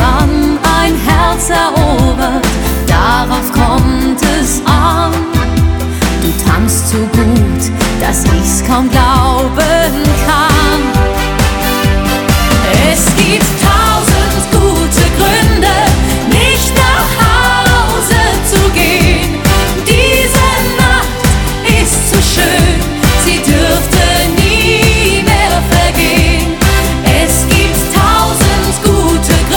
Mann ein Herz erobert, darauf kommt es an. Du tanzt so gut, dass ich's kaum glauben kann. Es gibt 1000